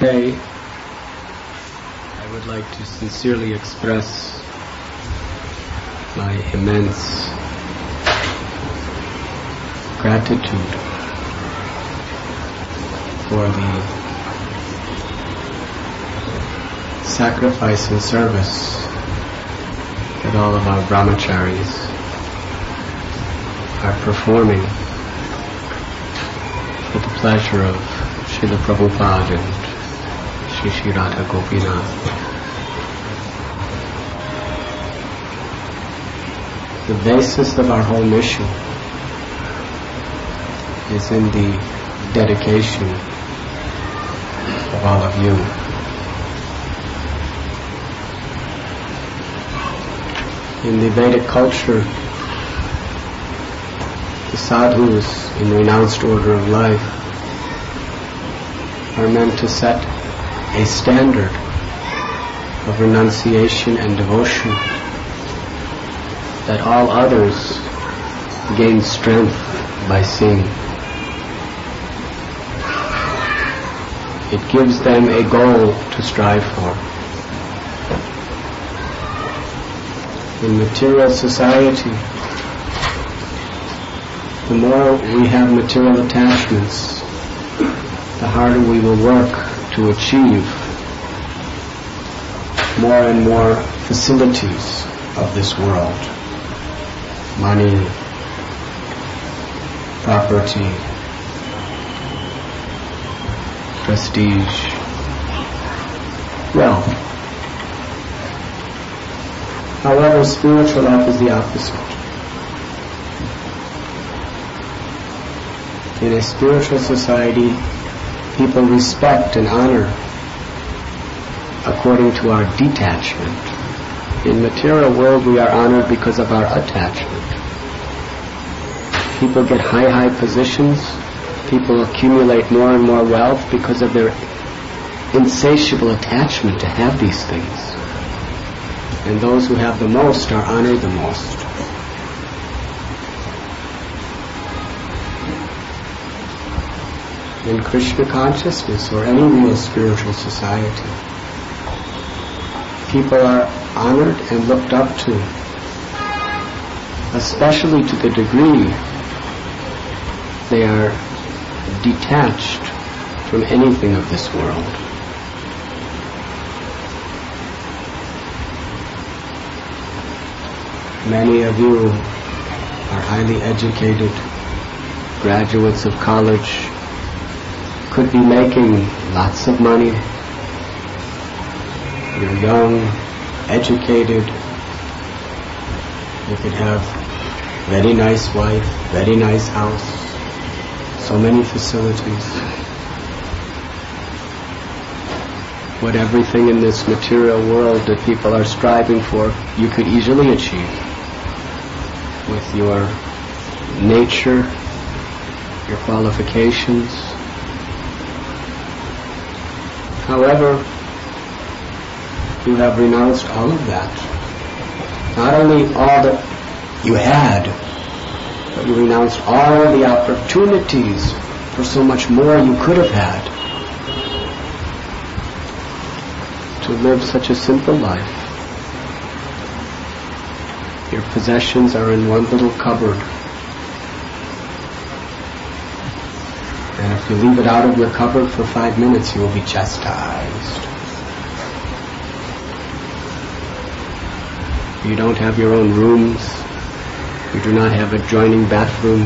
okay, I would like to sincerely express my immense gratitude for the sacrifice and service that all of our brahmacharis are performing for the pleasure of Srila Prabhupada and Shri Radha Gopinath. The basis of our whole mission is in the dedication of all of you. In the Vedic culture, the sadhus in renounced order of life are meant to set a standard of renunciation and devotion that all others gain strength by seeing. It gives them a goal to strive for. In material society, the more we have material attachments, the harder we will work to achieve more and more facilities of this world. Money, property, prestige, wealth. However, spiritual life is the opposite. In a spiritual society, people respect and honor according to our detachment. In material world, we are honored because of our attachment. People get high positions. People accumulate more and more wealth because of their insatiable attachment to have these things. And those who have the most are honored the most. In Krishna consciousness or any real spiritual society, people are honored and looked up to, especially to the degree they are detached from anything of this world. Many of you are highly educated, graduates of college, could be making lots of money. You're young, educated, you could have very nice wife, very nice house, so many facilities. What everything in this material world that people are striving for, you could easily achieve with your nature, your qualifications. However, you have renounced all of that. Not only all that you had, but you renounced all the opportunities for so much more you could have had to live such a simple life. Your possessions are in one little cupboard. And if you leave it out of your cupboard for 5 minutes, you will be chastised. You don't have your own rooms. You do not have adjoining bathroom.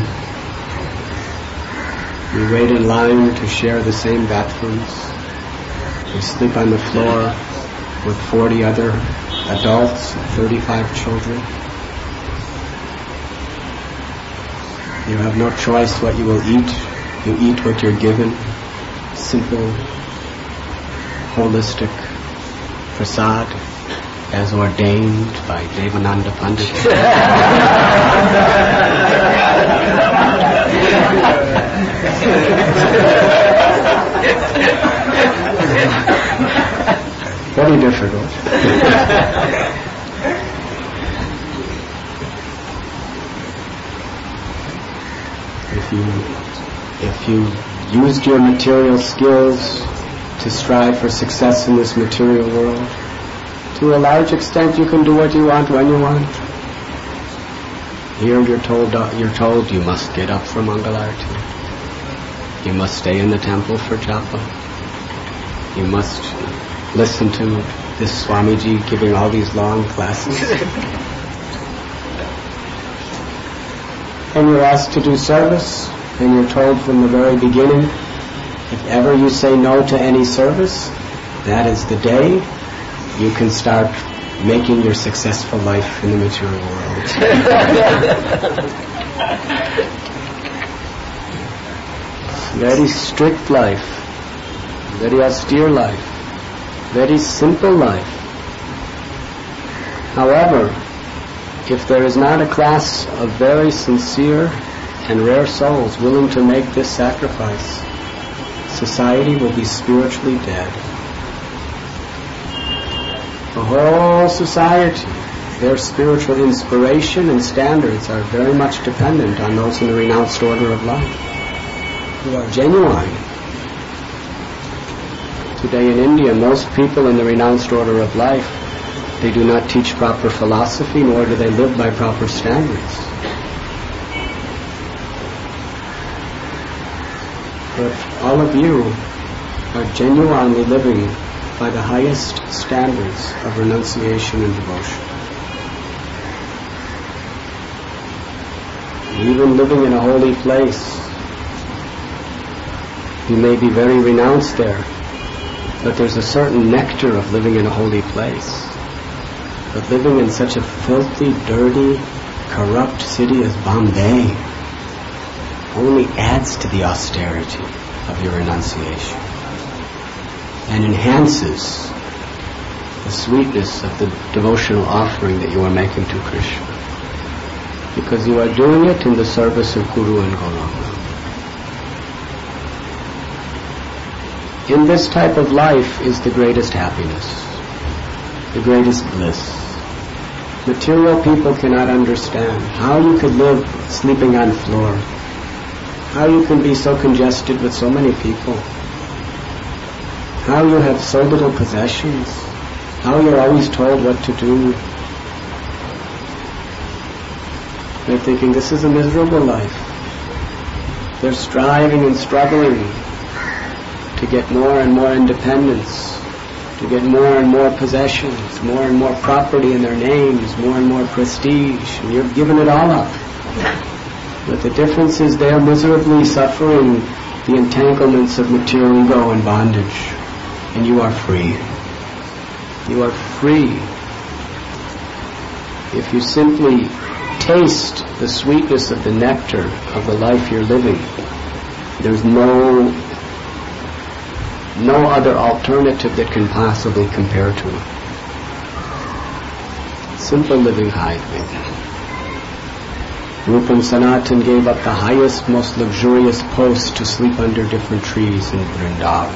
You wait in line to share the same bathrooms. You sleep on the floor with 40 other adults, 35 children. You have no choice what you will eat. You eat what you're given. Simple, holistic prasad as ordained by Devananda Pandit. Very difficult. If you used your material skills to strive for success in this material world. To a large extent, you can do what you want when you want. Here you're told you must get up for Mangalarti. You must stay in the temple for japa. You must listen to this Swamiji giving all these long classes. And you're asked to do service, and you're told from the very beginning, if ever you say no to any service, that is the day you can start making your successful life in the material world. Very strict life, very austere life, very simple life. However, if there is not a class of very sincere and rare souls willing to make this sacrifice, society will be spiritually dead. The whole society, their spiritual inspiration and standards are very much dependent on those in the renounced order of life, who are genuine. Today in India, most people in the renounced order of life, they do not teach proper philosophy, nor do they live by proper standards. But all of you are genuinely living by the highest standards of renunciation and devotion. Even living in a holy place, you may be very renounced there, but there's a certain nectar of living in a holy place. But living in such a filthy, dirty, corrupt city as Bombay only adds to the austerity of your renunciation and enhances the sweetness of the devotional offering that you are making to Krishna, because you are doing it in the service of Guru and Gauranga. In this type of life is the greatest happiness, the greatest bliss. Material people cannot understand how you could live sleeping on floor, how you can be so congested with so many people, how you have so little possessions, how you're always told what to do. They're thinking this is a miserable life. They're striving and struggling to get more and more independence, to get more and more possessions, more and more property in their names, more and more prestige, and you've given it all up. But the difference is they are miserably suffering the entanglements of material ego and bondage, and you are free. You are free if you simply taste the sweetness of the nectar of the life you're living. There's no other alternative that can possibly compare to it. Simple living, high living. Rupam Sanatan gave up the highest, most luxurious post to sleep under different trees in Vrindavan.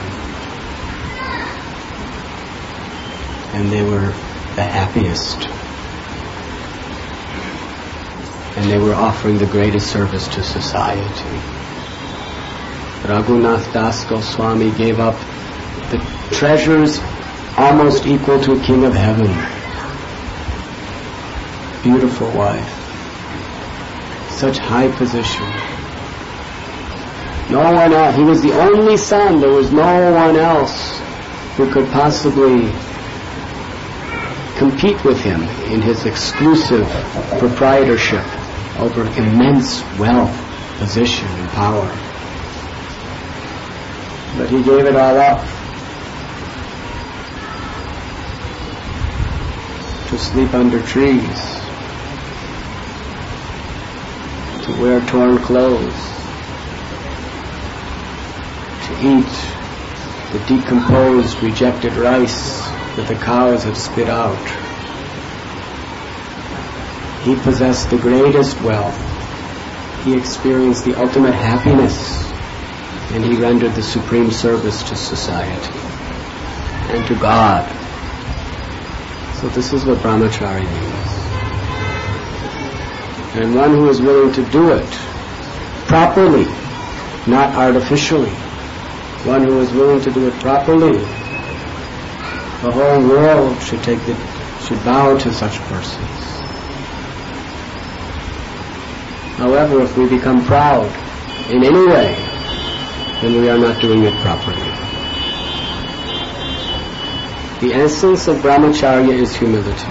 And they were the happiest. And they were offering the greatest service to society. Raghunath Das Goswami gave up the treasures almost equal to a king of heaven. Beautiful wife. Such high position. No one else. He was the only son. There was no one else who could possibly compete with him in his exclusive proprietorship over immense wealth, position, and power. But he gave it all up to sleep under trees, to wear torn clothes, to eat the decomposed, rejected rice that the cows have spit out. He possessed the greatest wealth. He experienced the ultimate happiness, and he rendered the supreme service to society and to God. So this is what brahmachari means. And one who is willing to do it properly, not artificially, one who is willing to do it properly. The whole world should bow to such persons. However, if we become proud in any way, then we are not doing it properly. The essence of brahmacharya is humility.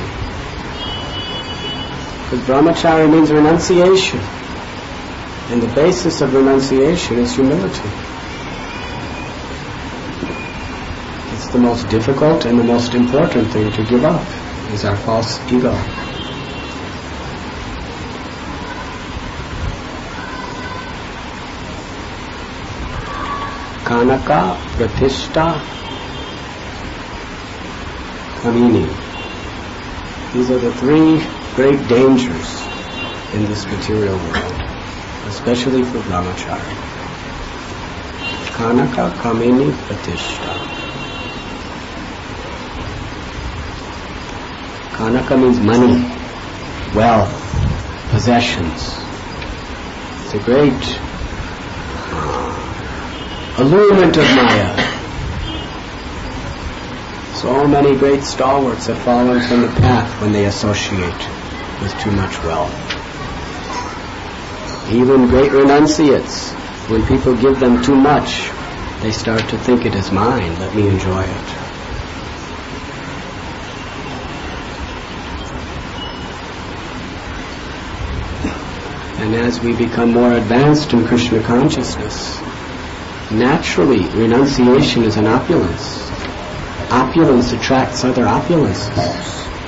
Because brahmacharya means renunciation. And the basis of renunciation is humility. It's the most difficult and the most important thing to give up, is our false ego. Kanaka, Pratishta, Kamini. These are the three great dangers in this material world, especially for brahmacharya. Kanaka, Kamini, Pratishta. Kanaka means money, wealth, possessions. It's a great allurement of Maya. So many great stalwarts have fallen from the path when they associate with too much wealth. Even great renunciates, when people give them too much, they start to think it is mine, let me enjoy it. And as we become more advanced in Krishna consciousness, naturally, renunciation is an opulence. Opulence attracts other opulences.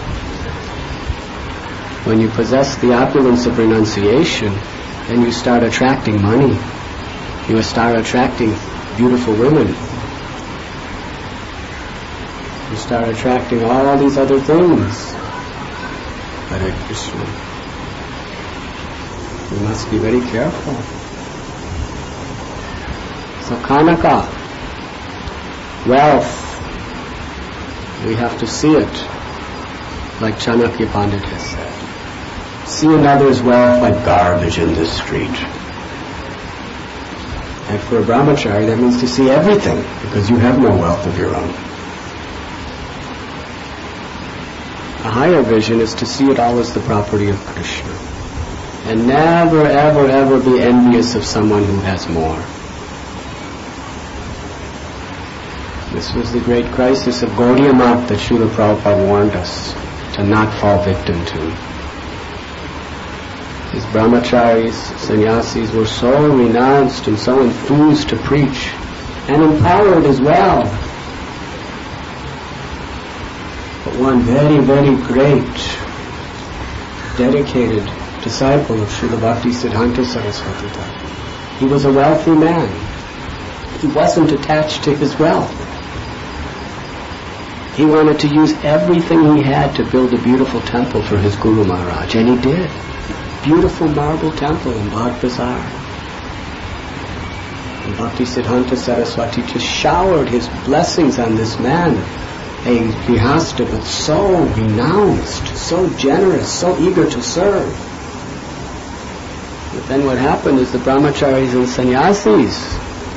When you possess the opulence of renunciation, then you start attracting money. You start attracting beautiful women. You start attracting all these other things. Hare Krishna. We must be very careful. So Kanaka, wealth, we have to see it, like Chanakya Pandit has said. See another's wealth like garbage in the street. And for a brahmachari, that means to see everything, because you have no wealth of your own. A higher vision is to see it all as the property of Krishna. And never, ever, ever be envious of someone who has more. This was the great crisis of Gaudiya Math that Srila Prabhupada warned us to not fall victim to. His brahmacharis, sannyasis were so renounced and so enthused to preach, and empowered as well. But one very, very great, dedicated disciple of Srila Bhakti Siddhanta Saraswati Thakur, he was a wealthy man. He wasn't attached to his wealth. He wanted to use everything he had to build a beautiful temple for his Guru Maharaj, and he did. Beautiful marble temple in Bagh Bazaar. And Bhakti Siddhanta Saraswati just showered his blessings on this man, a grihasta, but so renounced, so generous, so eager to serve. But then what happened is the brahmacharis and sannyasis,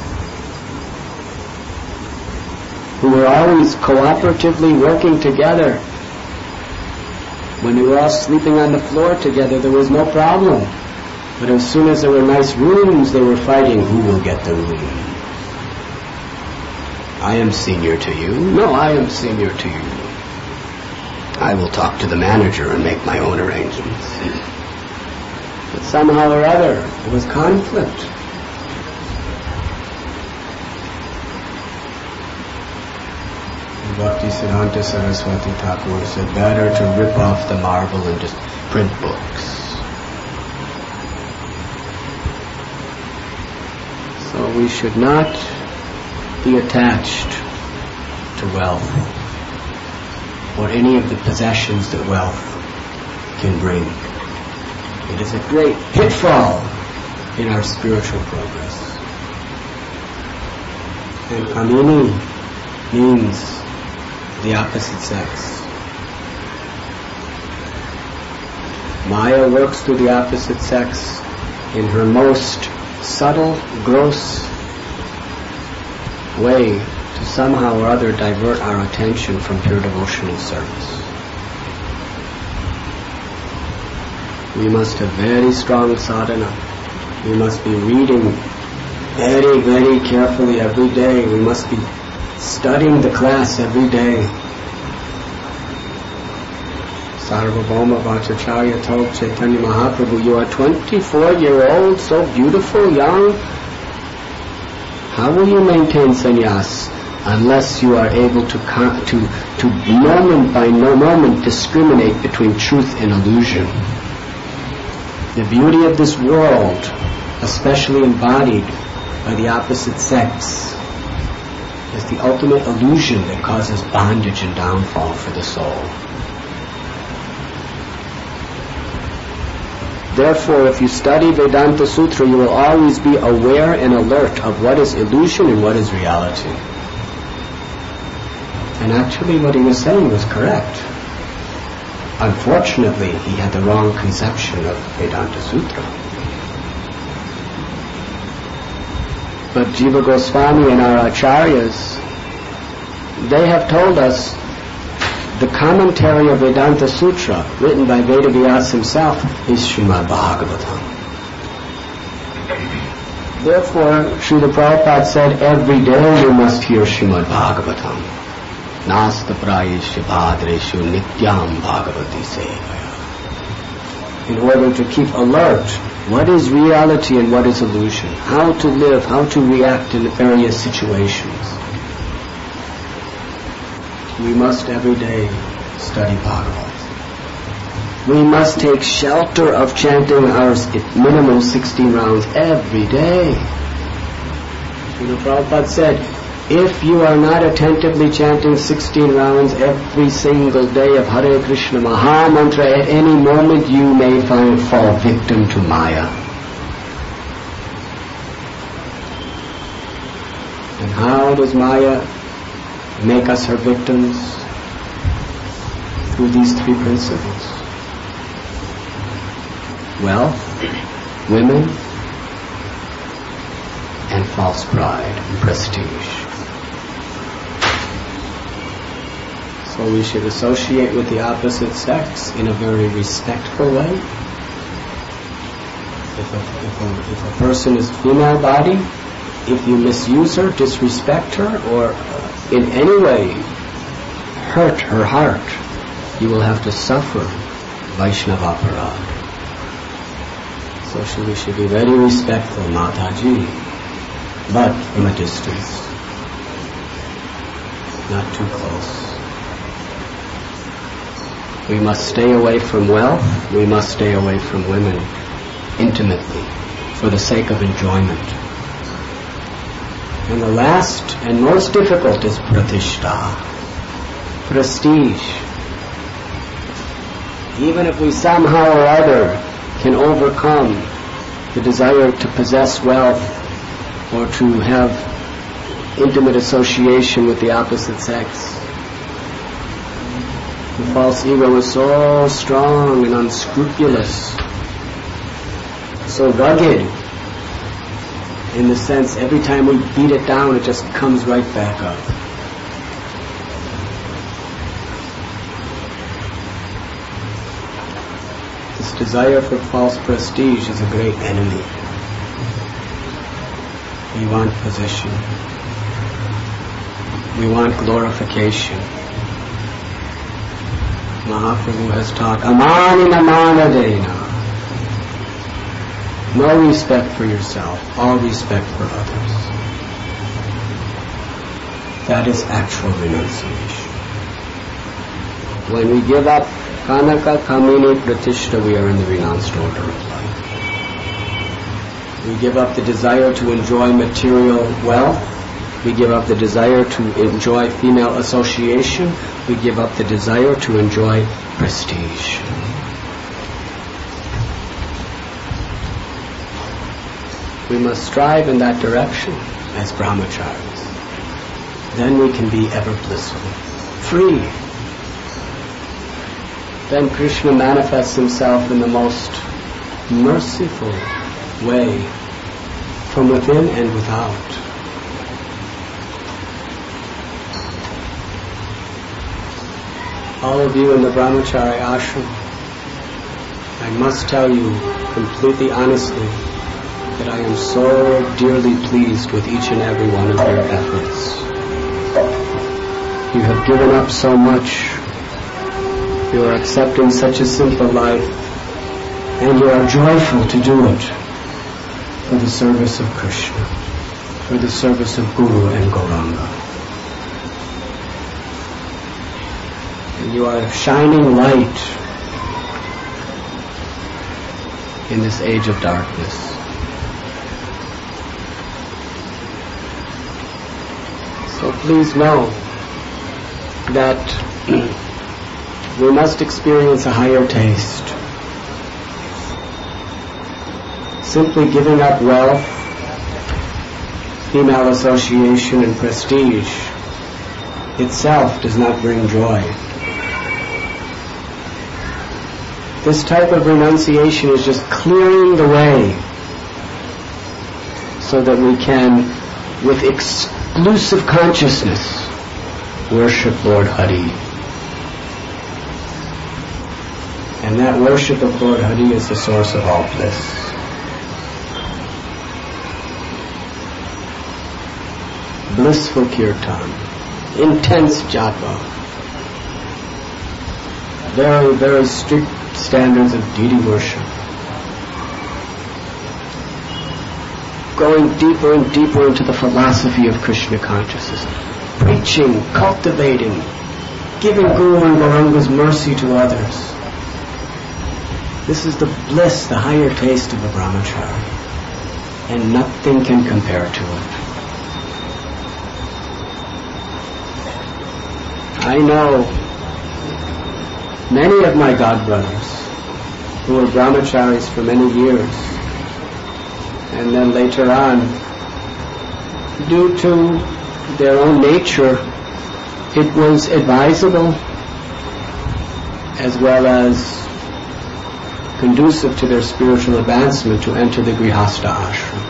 who were always cooperatively working together. When they were all sleeping on the floor together, there was no problem. But as soon as there were nice rooms, they were fighting, who will get the room? I am senior to you. No, I am senior to you. I will talk to the manager and make my own arrangements. But somehow or other, there was conflict. Bhakti Siddhanta Saraswati Thakur said, better to rip off the marble and just print books. So we should not be attached to wealth or any of the possessions that wealth can bring. It is a great pitfall in our spiritual progress. And Kamini means the opposite sex. Maya works through the opposite sex in her most subtle, gross way to somehow or other divert our attention from pure devotional service. We must have very strong sadhana. We must be reading very, very carefully every day. We must be studying the class every day. Sarvabhauma Vajracharya told Chaitanya Mahaprabhu, you are 24-year-old, so beautiful, young. How will you maintain sannyas unless you are able to moment by moment discriminate between truth and illusion? The beauty of this world, especially embodied by the opposite sex, is the ultimate illusion that causes bondage and downfall for the soul. Therefore, if you study Vedanta Sutra, you will always be aware and alert of what is illusion and what is reality. And actually what he was saying was correct. Unfortunately, he had the wrong conception of Vedanta Sutra. But Jiva Goswami and our acharyas, they have told us the commentary of Vedanta Sutra, written by Vedavyas himself, is Srimad Bhagavatam. Therefore, Srila Prabhupada said, every day you must hear Srimad Bhagavatam. Nasta prayeshu bhadreshu nityam bhagavati sevaya. In order to keep alert, what is reality and what is illusion? How to live, how to react in various situations. We must every day study Bhagavad. We must take shelter of chanting our minimum 16 rounds every day. Srila Prabhupada said, if you are not attentively chanting 16 rounds every single day of Hare Krishna Maha Mantra, at any moment you may fall victim to Maya. And how does Maya make us her victims? Through these three principles. Wealth, women, and false pride, prestige. So we should associate with the opposite sex in a very respectful way. If a person is female body, if you misuse her, disrespect her, or in any way hurt her heart, you will have to suffer Vaishnava aparad. So we should be very respectful, Mataji, but from a distance, not too close. We must stay away from wealth, we must stay away from women intimately, for the sake of enjoyment. And the last and most difficult is pratishta, prestige. Even if we somehow or other can overcome the desire to possess wealth or to have intimate association with the opposite sex, the false ego is so strong and unscrupulous, so rugged, in the sense every time we beat it down it just comes right back up. This desire for false prestige is a great enemy. We want position. We want glorification. Mahaprabhu has taught, amanina manadena. No respect for yourself, all respect for others. That is actual renunciation. When we give up Kanaka, Kamini, Pratishta, we are in the renounced order of life. We give up the desire to enjoy material wealth. We give up the desire to enjoy female association. We give up the desire to enjoy prestige. We must strive in that direction as brahmacharis. Then we can be ever blissful, free. Then Krishna manifests himself in the most merciful way, from within and without. all of you in the Brahmachari ashram, I must tell you completely honestly that I am so dearly pleased with each and every one of your efforts. You have given up so much. You are accepting such a simple life, and you are joyful to do it for the service of Krishna, for the service of Guru and Gauranga. And you are shining light in this age of darkness. So please know that we must experience a higher taste. Simply giving up wealth, female association, and prestige itself does not bring joy. This type of renunciation is just clearing the way so that we can, with exclusive consciousness, worship Lord Hari. And that worship of Lord Hari is the source of all bliss. Blissful kirtan, intense japa, very, very strict standards of deity worship, going deeper and deeper into the philosophy of Krishna consciousness, preaching, cultivating, giving Guru and Gauranga's mercy to others. This is the bliss, the higher taste of a brahmachari, and nothing can compare to it. I know many of my godbrothers who were brahmacharis for many years, and then later on, due to their own nature, it was advisable as well as conducive to their spiritual advancement to enter the Grihastha ashram.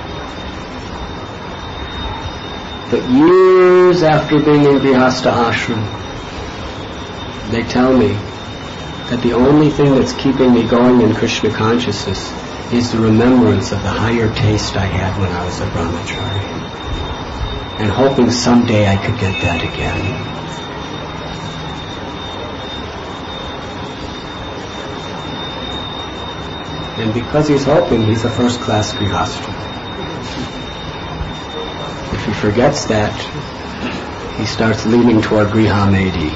But years after being in Grihastha ashram, they tell me that the only thing that's keeping me going in Krishna consciousness is the remembrance of the higher taste I had when I was a brahmachari, and hoping someday I could get that again. And because he's hoping, he's a first-class grihastha. If he forgets that, he starts leaning toward Griha Medi.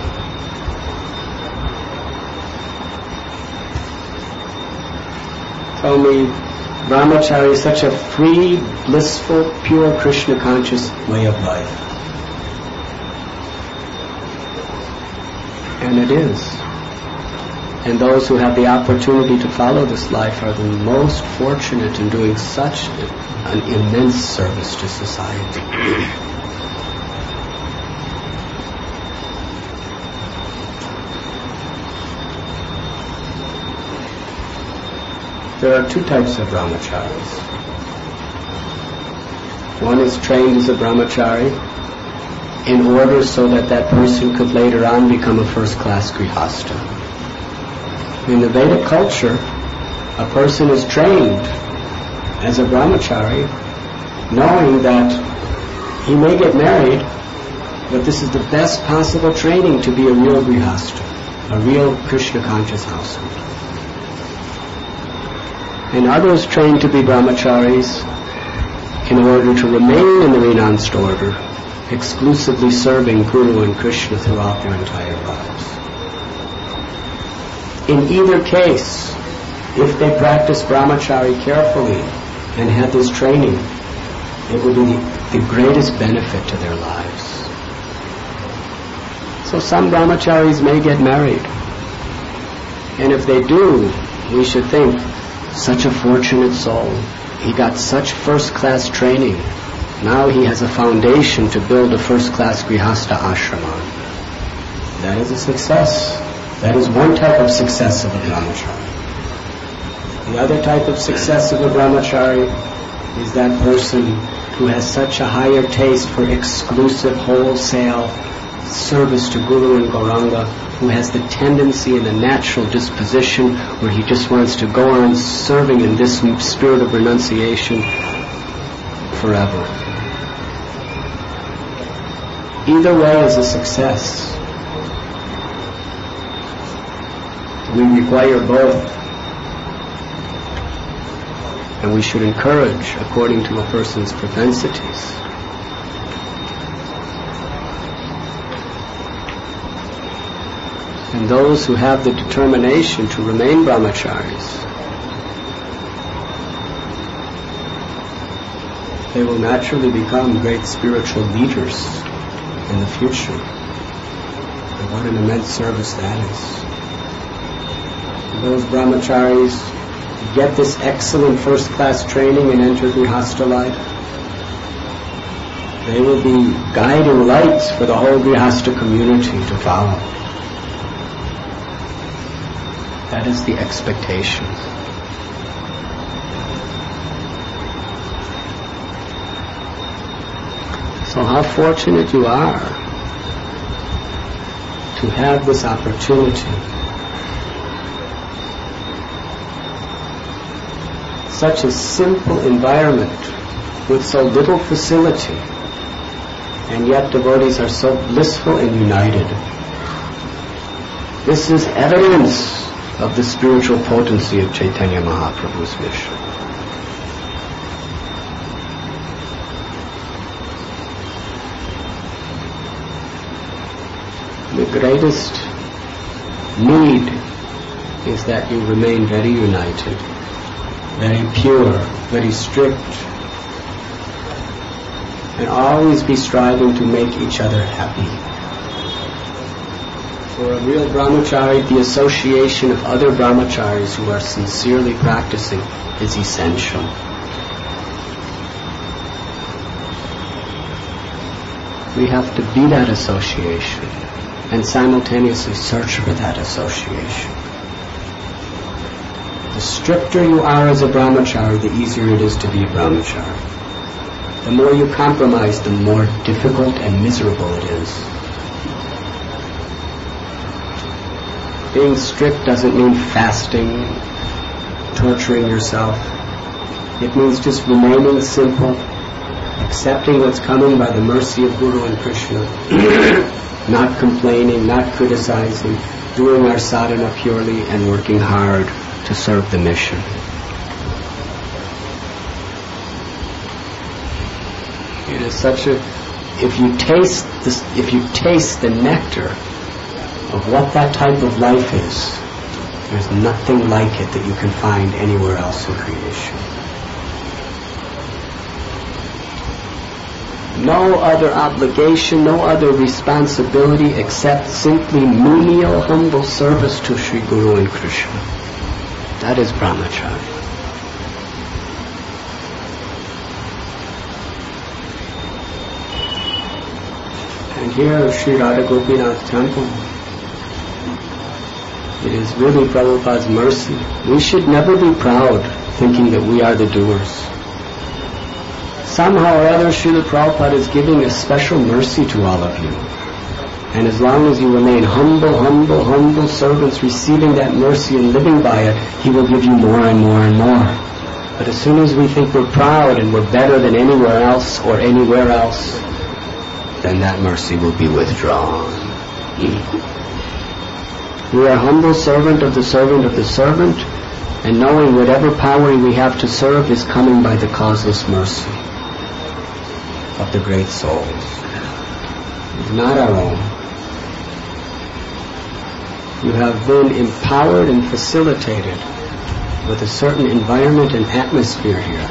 Tell me, brahmachari is such a free, blissful, pure Krishna conscious way of life. And it is. And those who have the opportunity to follow this life are the most fortunate in doing such an immense service to society. There are two types of brahmacharis. One is trained as a brahmachari in order so that that person could later on become a first-class grihastha. In the Vedic culture, a person is trained as a brahmachari knowing that he may get married, but this is the best possible training to be a real grihastha, a real Krishna-conscious household. And others trained to be brahmacharis in order to remain in the renounced order, exclusively serving Guru and Krishna throughout their entire lives. In either case, if they practice brahmachari carefully and had this training, it would be the greatest benefit to their lives. So some brahmacharis may get married. And if they do, we should think, such a fortunate soul. He got such first-class training. Now he has a foundation to build a first-class grihastha ashram on. That is a success. That is one type of success of a brahmachari. The other type of success of a brahmachari is that person who has such a higher taste for exclusive, wholesale, service to Guru and Gauranga, who has the tendency and the natural disposition where he just wants to go on serving in this spirit of renunciation forever. Either way is a success. We require both. And we should encourage according to a person's propensities. And those who have the determination to remain brahmacharis, they will naturally become great spiritual leaders in the future. And what an immense service that is. And those brahmacharis get this excellent first-class training and enter Grihastha life, they will be guiding lights for the whole Grihastha community to follow. That is the expectation. So how fortunate you are to have this opportunity. Such a simple environment with so little facility, and yet devotees are so blissful and united. This is evidence of the spiritual potency of Chaitanya Mahaprabhu's mission. The greatest need is that you remain very united, very pure, very strict, and always be striving to make each other happy. For a real brahmachari, the association of other brahmacharis who are sincerely practicing is essential. We have to be that association and simultaneously search for that association. The stricter you are as a brahmachari, the easier it is to be a brahmachari. The more you compromise, the more difficult and miserable it is. Being strict doesn't mean fasting, torturing yourself. It means just remaining simple, accepting what's coming by the mercy of Guru and Krishna, not complaining, not criticizing, doing our sadhana purely and working hard to serve the mission. It is such a, if you taste the nectar of what that type of life is, there's nothing like it that you can find anywhere else in creation. No other obligation, no other responsibility except simply menial, humble service to Sri Guru and Krishna. That is brahmacharya. And here at Sri Radha Gopinath Temple, it is really Prabhupada's mercy. We should never be proud thinking that we are the doers. Somehow or other, Srila Prabhupada is giving a special mercy to all of you. And as long as you remain humble servants, receiving that mercy and living by it, He will give you more and more and more. But as soon as we think we're proud and we're better than anywhere else or anywhere else, then that mercy will be withdrawn. We are humble servant of the servant of the servant, and knowing whatever power we have to serve is coming by the causeless mercy of the great souls. It's not our own. You have been empowered and facilitated with a certain environment and atmosphere here,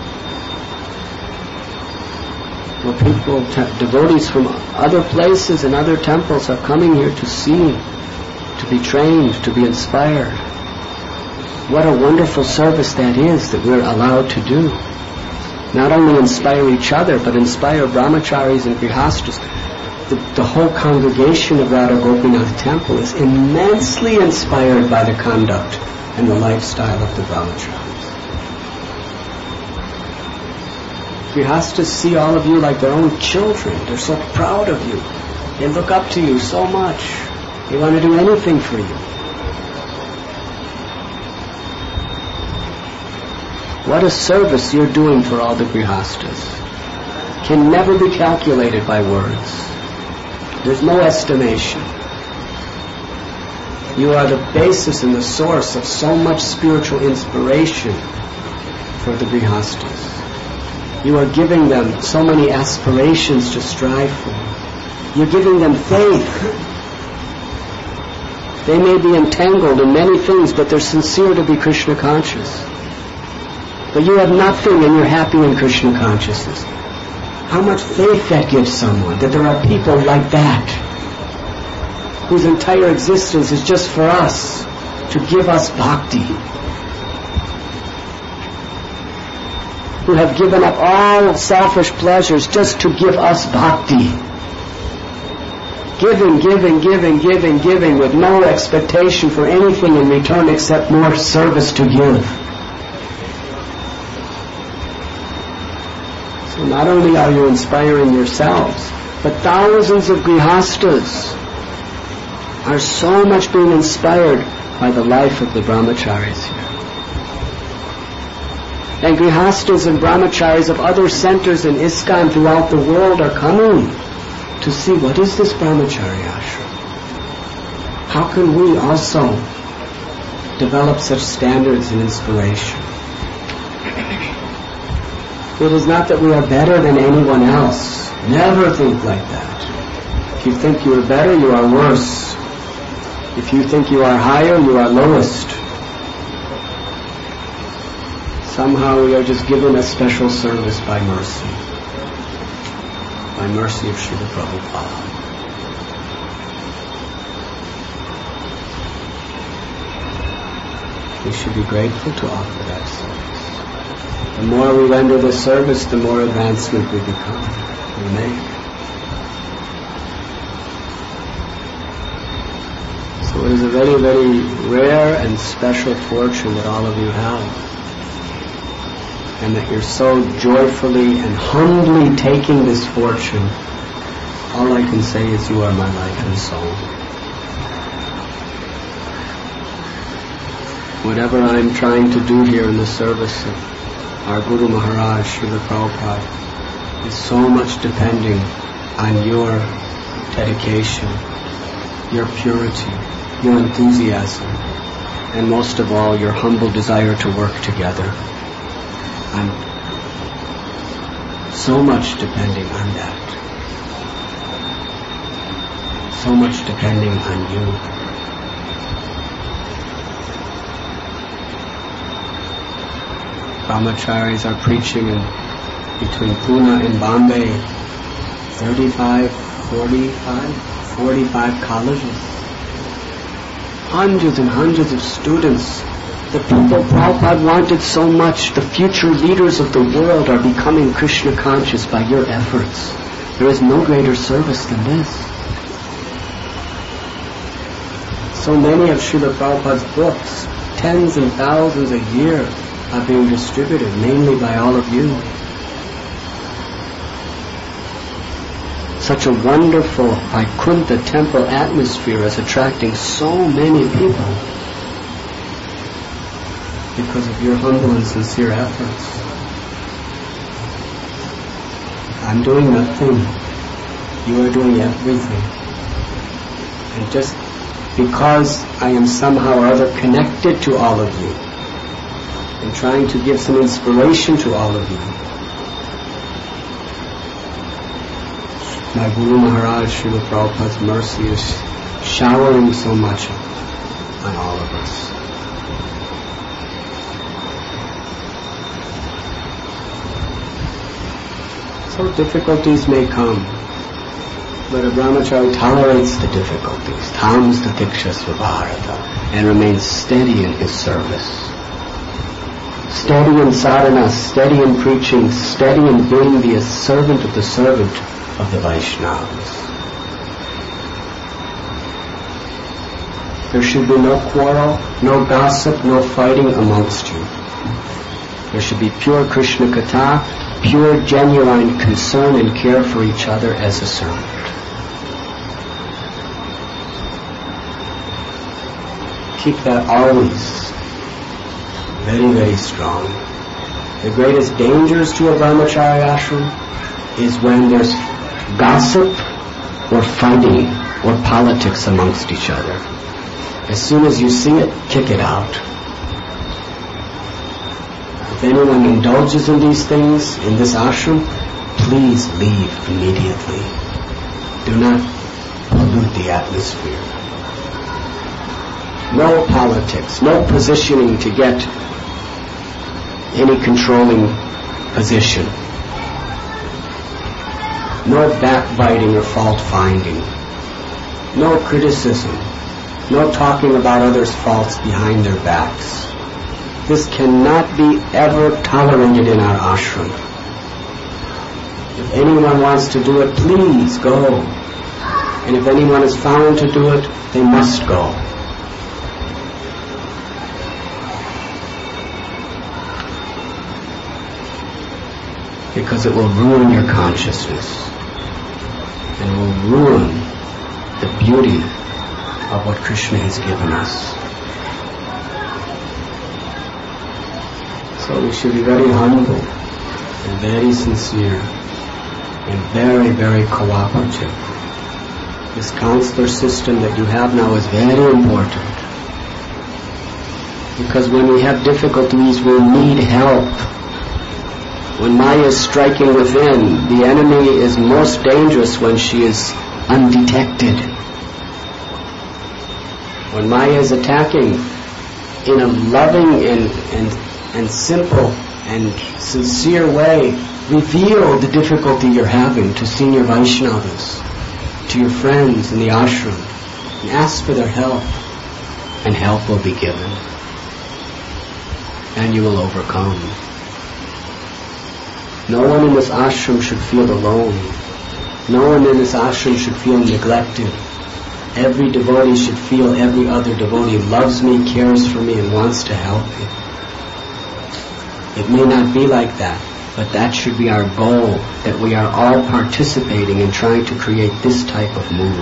where people, devotees from other places and other temples are coming here to see, to be trained, to be inspired. What a wonderful service that is that we're allowed to do. Not only inspire each other, but inspire brahmacharis and grihasthas. The whole congregation of Radha Gopinath Temple is immensely inspired by the conduct and the lifestyle of the brahmacharis. Grihasthas see all of you like their own children. They're so proud of you. They look up to you so much. They want to do anything for you. What a service you're doing for all the grihastas can never be calculated by words. There's no estimation. You are the basis and the source of so much spiritual inspiration for the grihastas. You are giving them so many aspirations to strive for. You're giving them faith. They may be entangled in many things, but they're sincere to be Krishna conscious. But you have nothing and you're happy in Krishna consciousness. How much faith that gives someone, that there are people like that, whose entire existence is just for us, to give us bhakti, who have given up all selfish pleasures just to give us bhakti. Giving, giving, giving, giving, giving, with no expectation for anything in return except more service to give. So not only are you inspiring yourselves, but thousands of grihastas are so much being inspired by the life of the brahmacharis here. And grihastas and brahmacharis of other centers in ISKCON throughout the world are coming to see what is this brahmachari ashram. How can we also develop such standards and inspiration? It is not that we are better than anyone else. Never think like that. If you think you are better, you are worse. If you think you are higher, you are lowest. Somehow we are just given a special service by mercy. By mercy of Srila Prabhupada. We should be grateful to offer that service. The more we render the service, the more advancement we become, we make. So it is a very, very rare and special fortune that all of you have. And that you're so joyfully and humbly taking this fortune. All I can say is you are my life and soul. Whatever I'm trying to do here in the service of our Guru Maharaj, Srila Prabhupada, is so much depending on your dedication, your purity, your enthusiasm, and most of all, your humble desire to work together. I'm so much depending on that. So much depending on you. Brahmacharis are preaching in between Pune and Bombay, 35, 45 colleges. Hundreds and hundreds of students. The people Prabhupada wanted so much. The future leaders of the world are becoming Krishna conscious by your efforts. There is no greater service than this. So many of Srila Prabhupada's books, tens and thousands a year, are being distributed, mainly by all of you. Such a wonderful Vaikuntha temple atmosphere is attracting so many people because of your humble and sincere efforts. I'm doing nothing. You are doing everything. And just because I am somehow or other connected to all of you, and trying to give some inspiration to all of you, my Guru Maharaj, Srila Prabhupada's mercy is showering so much on all of us. So difficulties may come, but a brahmachari tolerates the difficulties, tams tatiksha svabharata, and remains steady in his service. Steady in sadhana, steady in preaching, steady in being the servant of the Vaishnavas. There should be no quarrel, no gossip, no fighting amongst you. There should be pure Krishna Katha, pure genuine concern and care for each other as a servant. Keep that always very, very strong. The greatest dangers to a brahmacharya ashram is when there's gossip or fighting or politics amongst each other. As soon as you see it, kick it out. If anyone indulges in these things in this ashram, please leave immediately. Do not pollute the atmosphere. No politics, no positioning to get any controlling position. No backbiting or fault finding. No criticism. No talking about others' faults behind their backs. This cannot be ever tolerated in our ashram. If anyone wants to do it, please go. And if anyone is found to do it, they must go. Because it will ruin your consciousness. And it will ruin the beauty of what Krishna has given us. So we should be very humble and very sincere and very, very cooperative. This counselor system that you have now is very important. Because when we have difficulties, we need help. When Maya is striking within, the enemy is most dangerous when she is undetected. When Maya is attacking in a loving and simple and sincere way, reveal the difficulty you're having to senior Vaishnavas, to your friends in the ashram, and ask for their help, and help will be given. And you will overcome. No one in this ashram should feel alone. No one in this ashram should feel neglected. Every devotee should feel every other devotee loves me, cares for me, and wants to help me. It may not be like that, but that should be our goal, that we are all participating in trying to create this type of mood.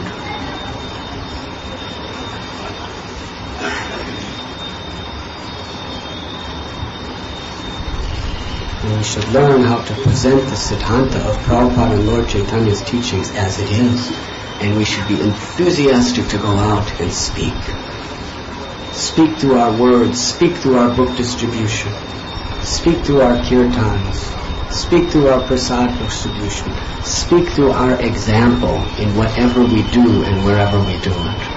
And we should learn how to present the Siddhanta of Prabhupada and Lord Chaitanya's teachings as it is. And we should be enthusiastic to go out and speak. Speak through our words, speak through our book distribution, speak through our kirtans, speak through our prasad distribution, speak through our example in whatever we do and wherever we do it.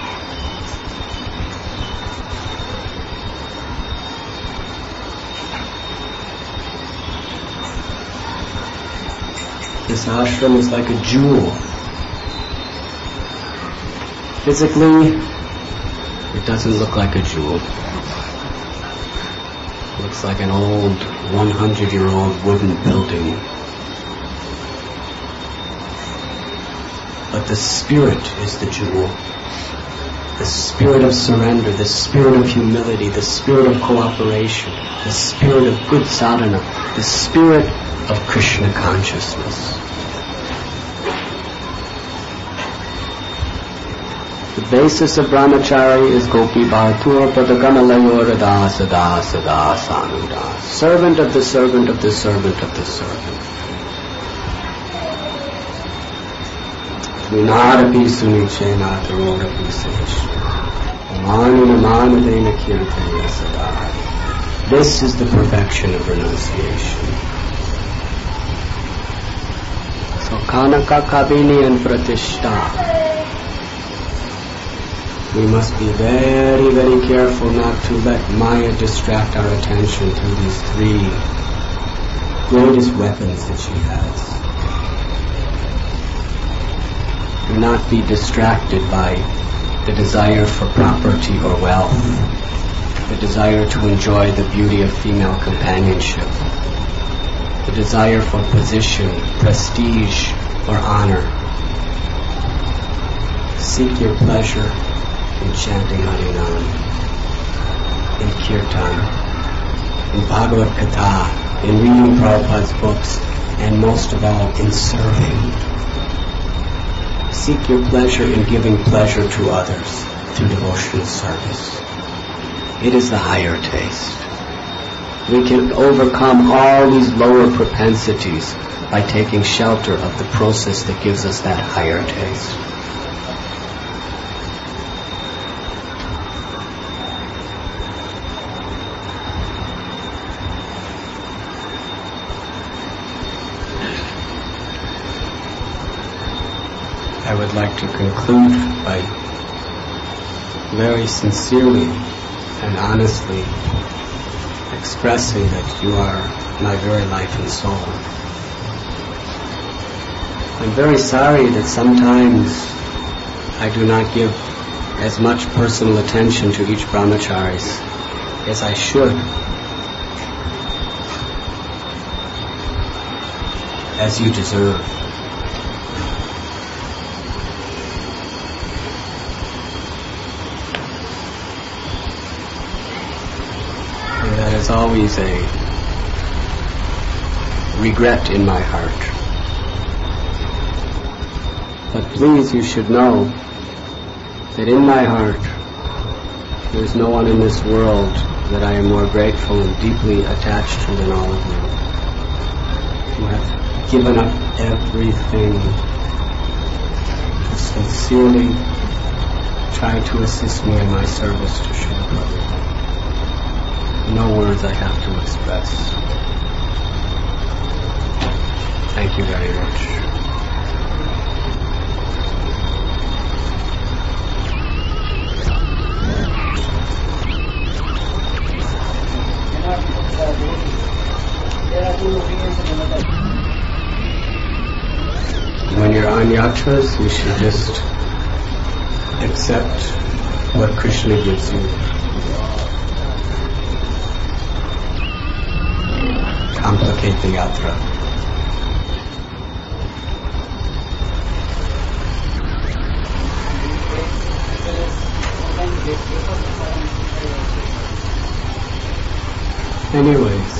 This ashram is like a jewel. Physically, it doesn't look like a jewel. It looks like an old 100-year-old wooden building. But the spirit is the jewel. The spirit of surrender, the spirit of humility, the spirit of cooperation, the spirit of good sadhana, the spirit of Krishna consciousness. The basis of brahmacharya is gopi bhatur padagamalayur dasa dasa dasa anudas. Servant of the servant of the servant of the servant. Vinadapi sunichena tarodapi sunichena. Mani namanadena kirtana sadai. This is the perfection of renunciation. So Kanaka Kabini and Pratishta. We must be very, very careful not to let Maya distract our attention through these three greatest weapons that she has. Do not be distracted by the desire for property or wealth, the desire to enjoy the beauty of female companionship, the desire for position, prestige, or honor. Seek your pleasure in chanting Harinam, in Kirtan, in Bhagavad Gita, in reading Prabhupada's books, and most of all, in serving. Seek your pleasure in giving pleasure to others through devotional service. It is the higher taste. We can overcome all these lower propensities by taking shelter of the process that gives us that higher taste. I would like to conclude by very sincerely and honestly expressing that you are my very life and soul. I'm very sorry that sometimes I do not give as much personal attention to each brahmacharis as I should, as you deserve. And that is always a regret in my heart. But please, you should know that in my heart, there is no one in this world that I am more grateful and deeply attached to than all of you, who have given up everything to sincerely try to assist me in my service to Srila Prabhupada. No words I have to express. Thank you very much. When you're on yatras, you should just accept what Krishna gives you. Complicate the yatra. Anyways,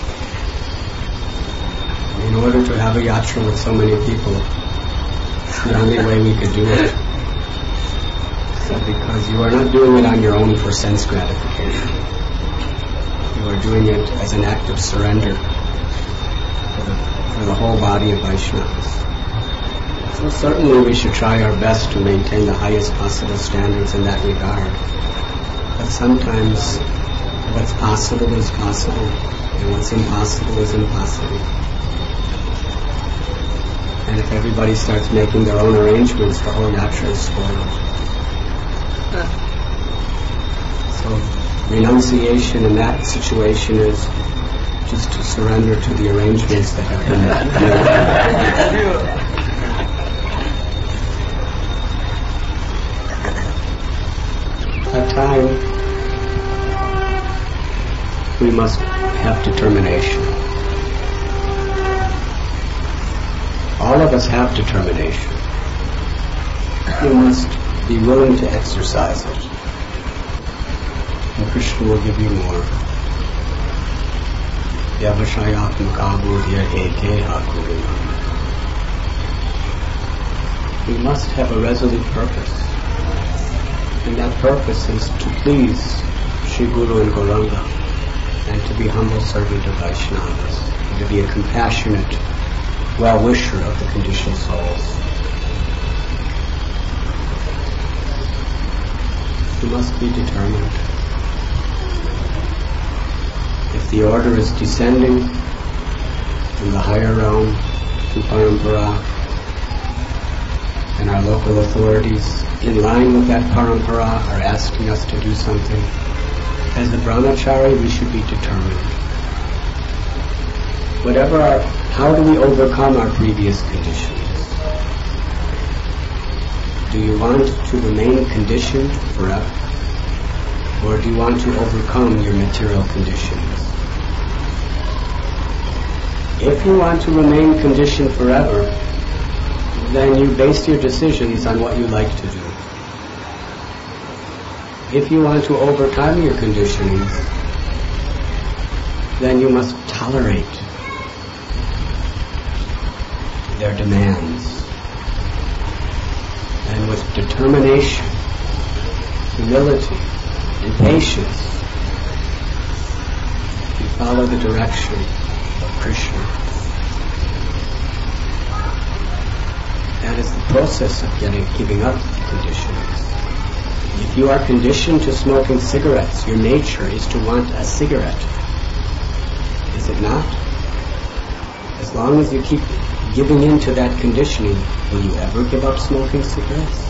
in order to have a yatra with so many people, the only way we could do it, because you are not doing it on your own for sense gratification. You are doing it as an act of surrender for the whole body of Vaishnavas. So certainly we should try our best to maintain the highest possible standards in that regard. But sometimes what's possible is possible, and what's impossible is impossible. And if everybody starts making their own arrangements, the whole yatra is spoiled. So renunciation in that situation is just to surrender to the arrangements that have been made. At time, we must have determination. All of us have determination. You must be willing to exercise it. And Krishna will give you more. Yavashayatmaka buddhya ekeha kuruna. We must have a resolute purpose. And that purpose is to please Sri Guru and Gauranga, and to be humble servant of Vaishnavas, and to be a compassionate well-wisher of the conditioned souls. You must be determined. If the order is descending from the higher realm to Parampara, and our local authorities in line with that Parampara are asking us to do something, as a brahmachari we should be determined. How do we overcome our previous conditions? Do you want to remain conditioned forever? Or do you want to overcome your material conditions? If you want to remain conditioned forever, then you base your decisions on what you like to do. If you want to overcome your conditionings, then you must tolerate their demands. And with determination, humility, and patience, follow the direction of Krishna. That is the process of giving up conditionings. If you are conditioned to smoking cigarettes, your nature is to want a cigarette. Is it not? As long as you keep giving in to that conditioning, will you ever give up smoking cigarettes?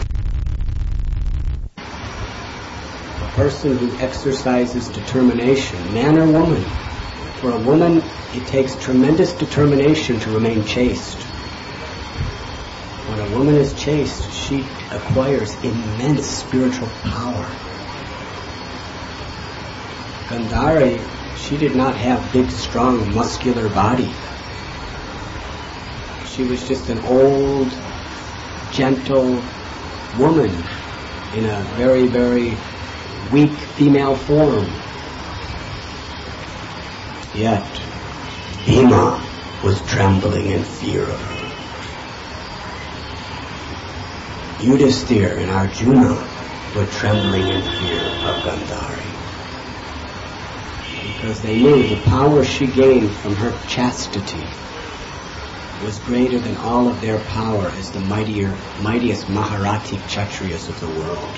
A person who exercises determination, man or woman, for a woman it takes tremendous determination to remain chaste. When a woman is chaste, she acquires immense spiritual power. Gandhari, she did not have big, strong, muscular body. She was just an old, gentle woman in a very, very weak female form. Yet, Bhima was trembling in fear of her. Yudhisthira and Arjuna were trembling in fear of Gandhari. Because they knew the power she gained from her chastity was greater than all of their power as the mightiest Maharathi Kshatriyas of the world.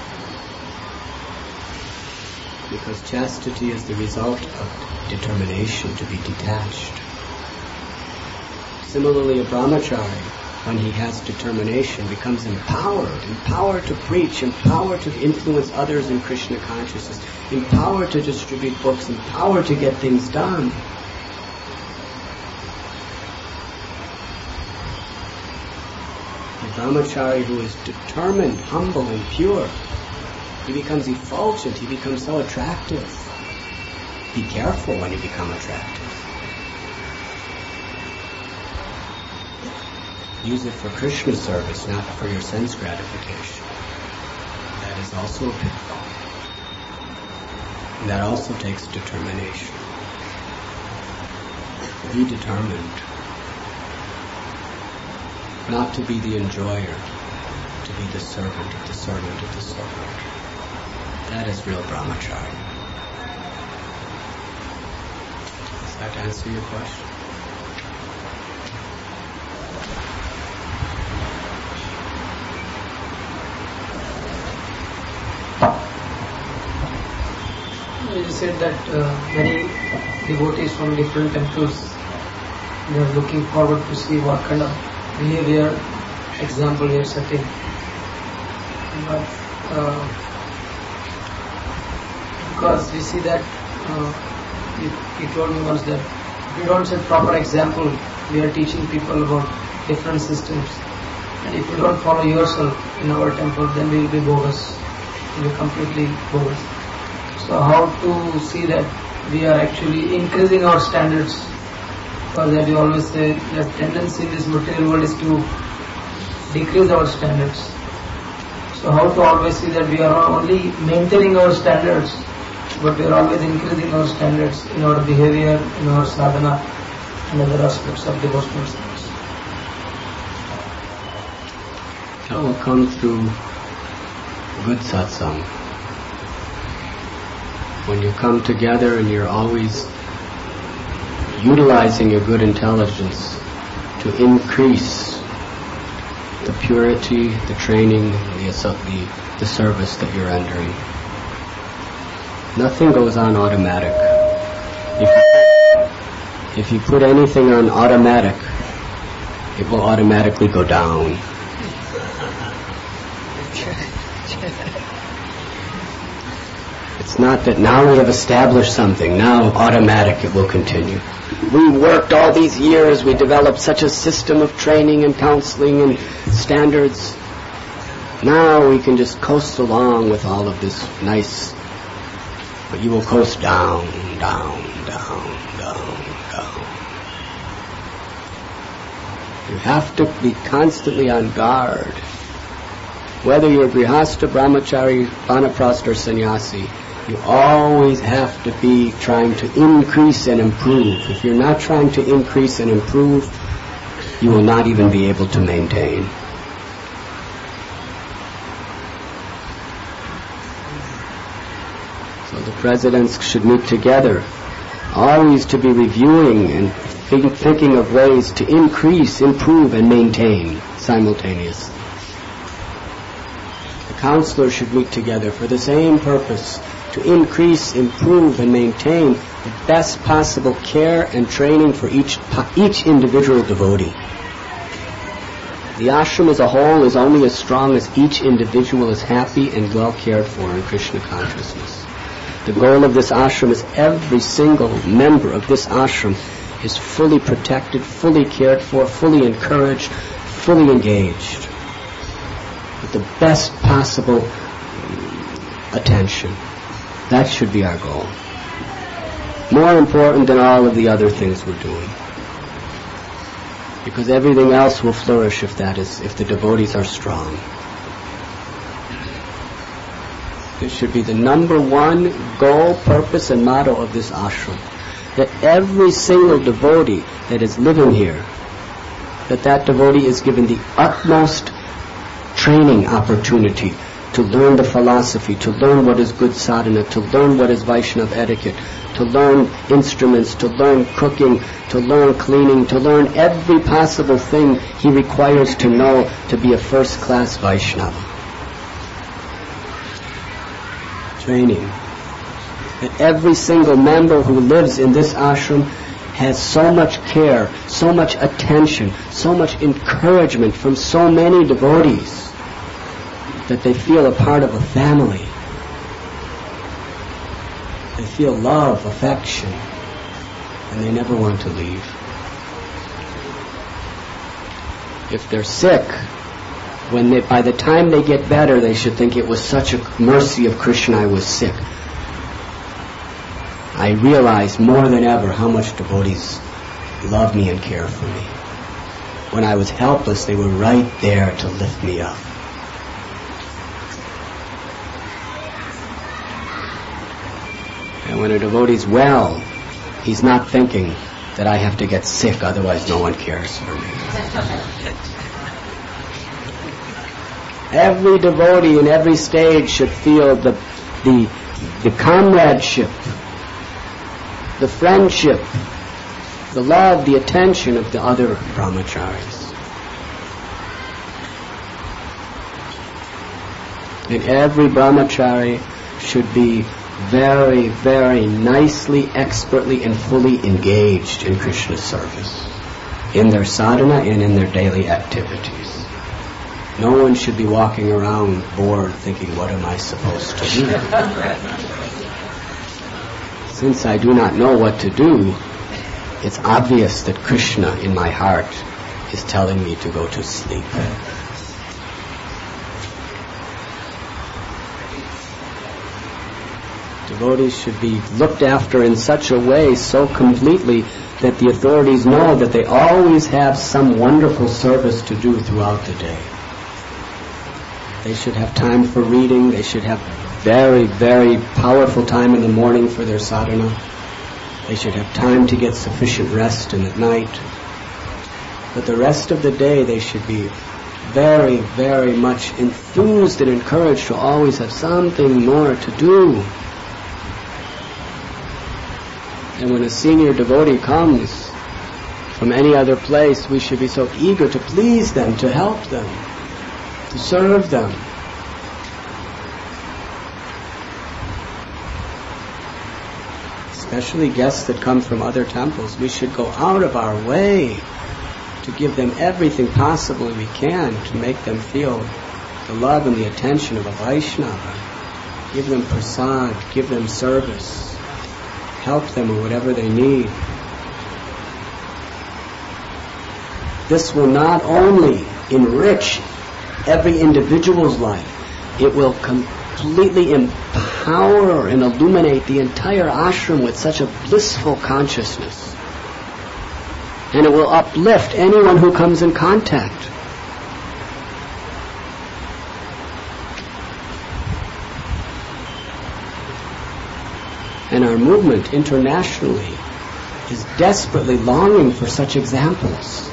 Because chastity is the result of determination to be detached. Similarly, a brahmachari, when he has determination, becomes empowered to preach, empowered to influence others in Krishna consciousness, empowered to distribute books, empowered to get things done. The brahmachari who is determined, humble, and pure, he becomes effulgent, he becomes so attractive. Be careful when you become attractive. Use it for Krishna service, not for your sense gratification. That is also a pitfall. And that also takes determination. Be determined not to be the enjoyer, to be the servant of the servant of the servant. That is real brahmacharya. Does that answer your question? You said that many devotees from different temples, they are looking forward to see what kind of behavior example you are setting. But because we see that you told me once that if you don't set proper example, we are teaching people about different systems, and if you don't follow yourself in our temple, then we will be bogus, we will be completely bogus. So how to see that we are actually increasing our standards? Because as you always say, the tendency in this material world is to decrease our standards. So how to always see that we are not only maintaining our standards, but we are always increasing our standards in our behavior, in our sadhana, and other aspects of devotional service. That will come through good satsang. When you come together and you're always utilizing your good intelligence to increase the purity, the training, the service that you're entering. Nothing goes on automatic. If you put anything on automatic, it will automatically go down. It's not that now we have established something, now automatic it will continue. We worked all these years, we developed such a system of training and counseling and standards. Now we can just coast along with all of this nice, but you will coast down, down, down, down, down. You have to be constantly on guard. Whether you're Grihastha, Brahmachari, Vanaprastha or Sannyasi, you always have to be trying to increase and improve. If you're not trying to increase and improve, you will not even be able to maintain. So the presidents should meet together always to be reviewing and thinking of ways to increase, improve, and maintain simultaneously. The counselors should meet together for the same purpose, to increase, improve, and maintain the best possible care and training for each individual devotee. The ashram as a whole is only as strong as each individual is happy and well cared for in Krishna consciousness. The goal of this ashram is every single member of this ashram is fully protected, fully cared for, fully encouraged, fully engaged, with the best possible attention. That should be our goal. More important than all of the other things we're doing. Because everything else will flourish if the devotees are strong. This should be the number one goal, purpose, and motto of this ashram. That every single devotee that is living here, that devotee is given the utmost training opportunity to learn the philosophy, to learn what is good sadhana, to learn what is Vaishnava etiquette, to learn instruments, to learn cooking, to learn cleaning, to learn every possible thing he requires to know to be a first-class Vaishnava. Training. That every single member who lives in this ashram has so much care, so much attention, so much encouragement from so many devotees that they feel a part of a family. They feel love, affection, and they never want to leave. If they're sick, by the time they get better, they should think it was such a mercy of Krishna I was sick. I realize more than ever how much devotees love me and care for me. When I was helpless, they were right there to lift me up. And when a devotee's well, he's not thinking that I have to get sick, otherwise no one cares for me. Every devotee in every stage should feel the comradeship, the friendship, the love, the attention of the other brahmacharis. And every brahmachari should be very, very nicely, expertly, and fully engaged in Krishna's service, in their sadhana and in their daily activities. No one should be walking around bored thinking, what am I supposed to do? Since I do not know what to do, it's obvious that Krishna in my heart is telling me to go to sleep. Devotees should be looked after in such a way, so completely, that the authorities know that they always have some wonderful service to do throughout the day. They should have time for reading. They should have very, very powerful time in the morning for their sadhana. They should have time to get sufficient rest in the night. But the rest of the day they should be very, very much enthused and encouraged to always have something more to do. And when a senior devotee comes from any other place, we should be so eager to please them, to help them, to serve them. Especially guests that come from other temples, we should go out of our way to give them everything possible we can to make them feel the love and the attention of a Vaishnava. Give them prasad, give them service. Help them in whatever they need. This will not only enrich every individual's life, it will completely empower and illuminate the entire ashram with such a blissful consciousness. And it will uplift anyone who comes in contact. And our movement internationally is desperately longing for such examples.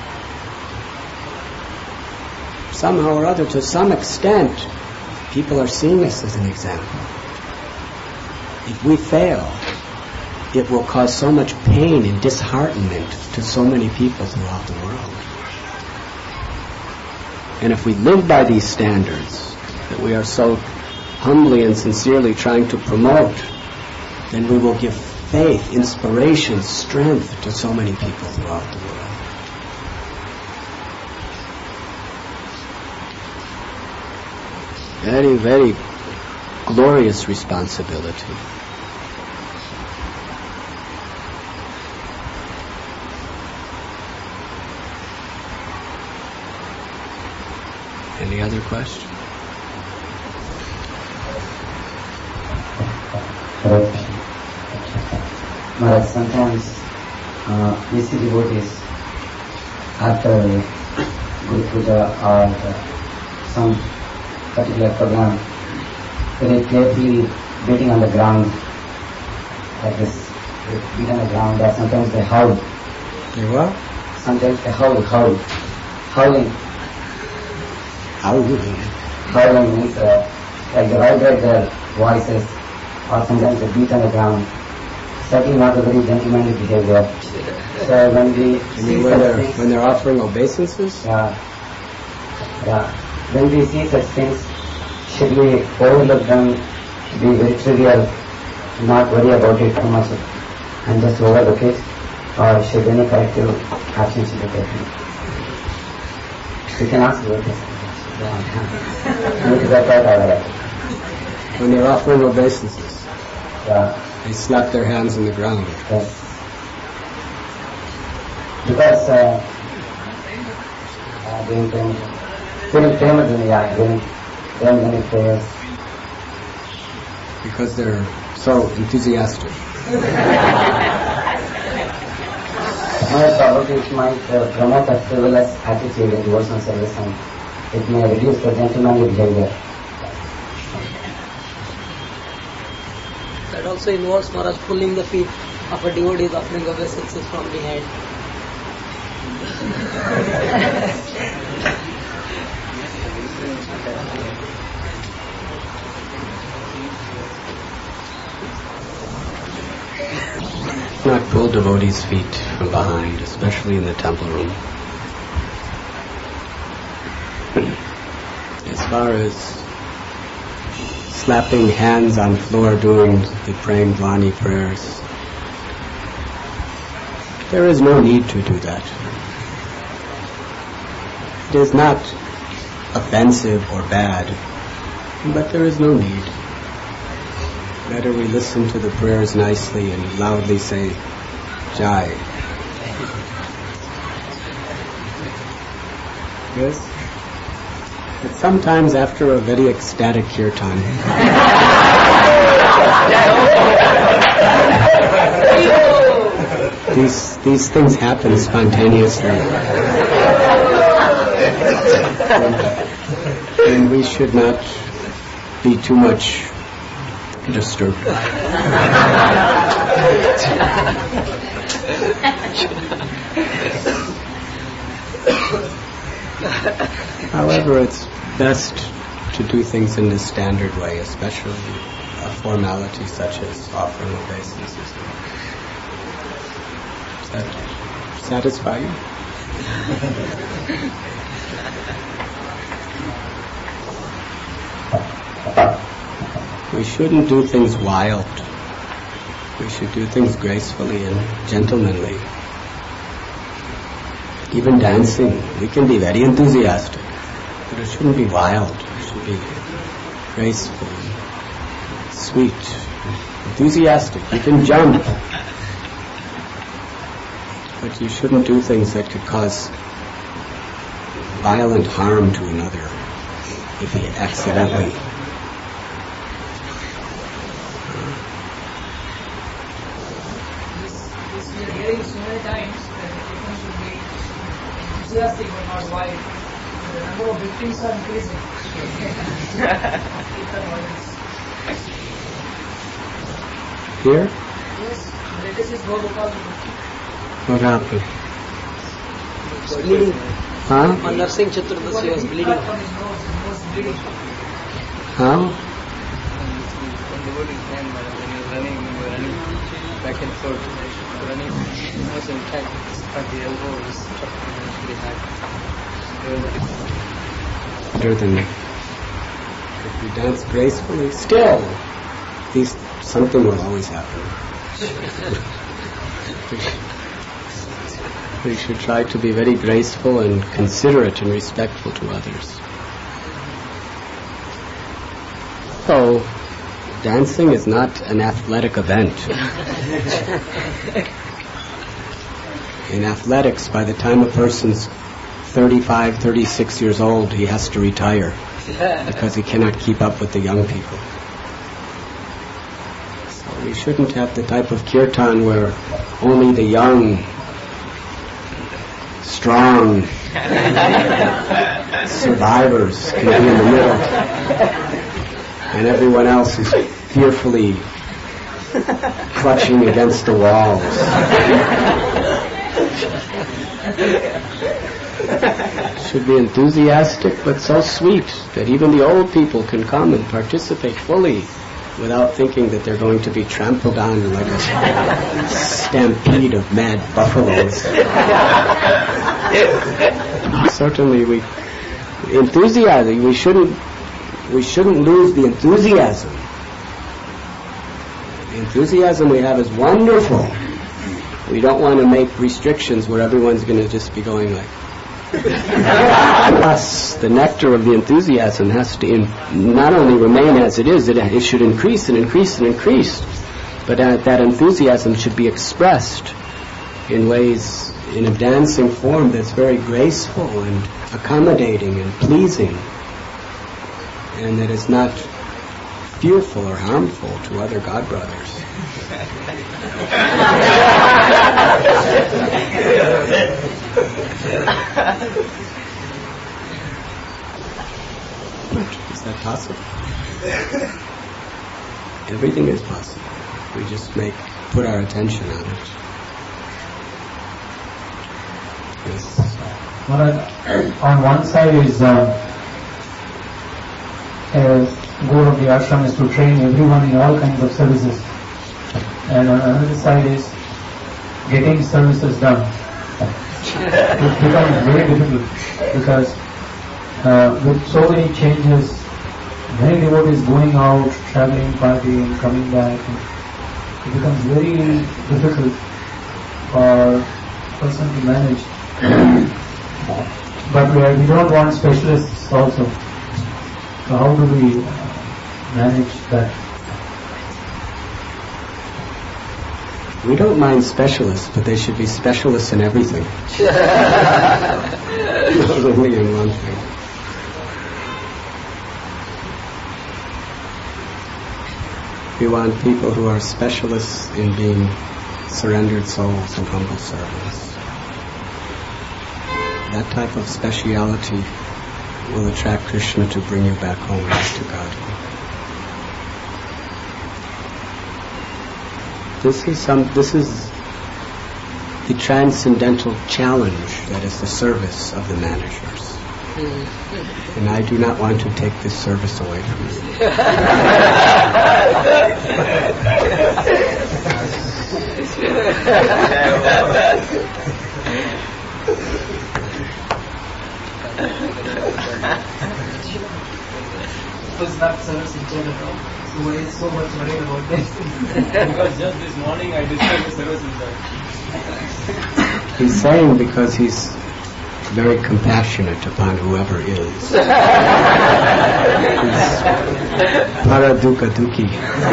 Somehow or other, to some extent, people are seeing us as an example. If we fail, it will cause so much pain and disheartenment to so many people throughout the world. And if we live by these standards that we are so humbly and sincerely trying to promote, then we will give faith, inspiration, strength to so many people throughout the world. Very, very glorious responsibility. Any other question? Maharaj, sometimes we see devotees after Guru Puja or some particular program, very carefully beating on the ground, like this, they beat on the ground, or sometimes they howl. They what? Sometimes they howl. Howling. Howling. Howling means like they vibrate their voices, or sometimes they beat on the ground. Certainly not a very gentlemanly behavior. So when we see such things, when they're offering obeisances? Yeah. When we see such things, should we overlook them, be very trivial, not worry about it too much, and just overlook it, or should any corrective action should be taken? You can ask about this. When they're offering obeisances, they slap their hands in the ground. Yes. Because doing many prayers. Because they're so enthusiastic. Probably it might promote a frivolous attitude in devotional service, and it may reduce the gentlemanly behavior. That also involves Maharaj pulling the feet of a devotee offering obeisances from behind. Not pull devotees' feet from behind, especially in the temple room. As far as slapping hands on floor doing the praying Vani prayers, there is no need to do that. It is not offensive or bad, but there is no need. Better we listen to the prayers nicely and loudly say, Jai. Yes? But sometimes after a very ecstatic kirtan, these things happen spontaneously. And we should not be too much disturbed. However, it's best to do things in the standard way, especially a formality such as offering obeisances. Does that satisfy you? We shouldn't do things wild. We should do things gracefully and gentlemanly. Even dancing, we can be very enthusiastic, but it shouldn't be wild. It should be graceful, sweet, enthusiastic. You can jump, but you shouldn't do things that could cause violent harm to another if he accidentally. We are hearing so many times that people should be enthusiastic but not wild. The number of victims are increasing. Here? Yes, latest is Bhagavad. What happened? Bleeding. Huh? On Narsingh Chaturdasi was bleeding. How? back and forth. Running was intact at the elbows, really high. Better than if you dance gracefully, still, at least something will always happen. We should try to be very graceful and considerate and respectful to others. So, dancing is not an athletic event. In athletics, by the time a person's 35, 36 years old, he has to retire because he cannot keep up with the young people. So we shouldn't have the type of kirtan where only the young, strong survivors can be in the middle, and everyone else is fearfully clutching against the walls. Should be enthusiastic, but so sweet that even the old people can come and participate fully without thinking that they're going to be trampled on like a stampede of mad buffaloes. Certainly, enthusiasm. We shouldn't lose the enthusiasm. The enthusiasm we have is wonderful. We don't want to make restrictions where everyone's going to just be going like. Thus, the nectar of the enthusiasm has to not only remain as it is, it should increase and increase and increase. But that enthusiasm should be expressed in ways, in a dancing form that's very graceful and accommodating and pleasing, and that is not fearful or harmful to other God brothers. Is that possible? Everything is possible. We just put our attention on it. Yes. On one side is a goal of the ashram is to train everyone in all kinds of services, and on another side is getting services done. It becomes very difficult because with so many changes, many devotees going out, traveling, partying, coming back, it becomes very difficult for a person to manage. But we don't want specialists also. So how do we manage that? We don't mind specialists, but they should be specialists in everything. Not only in one thing. We want people who are specialists in being surrendered souls and humble servants. That type of speciality will attract Krishna to bring you back home to God. This is the transcendental challenge that is the service of the managers. And I do not want to take this service away from you. Was not service in general. So why is so much worried about this? Because just this morning I discussed the service in He's saying because he's very compassionate upon whoever is. Para dukkha dukhi.